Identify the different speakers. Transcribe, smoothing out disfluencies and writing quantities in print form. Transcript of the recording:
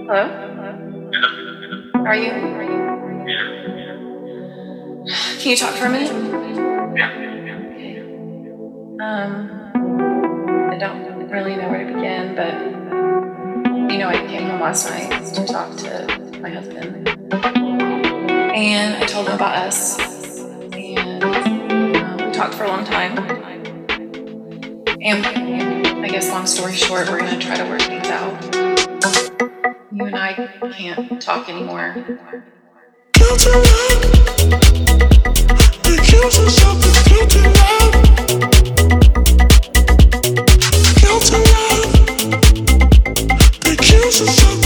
Speaker 1: Hello? How are you? Can you talk for a minute? Okay. I don't really know where to begin, but I came home last night to talk to my husband, and I told him about us, and we talked for a long time. And I guess, long story short, we're going to try to work things out. You and I can't talk anymore.
Speaker 2: Guilty love, accuse yourself of guilty love. Guilty love, accuse yourself.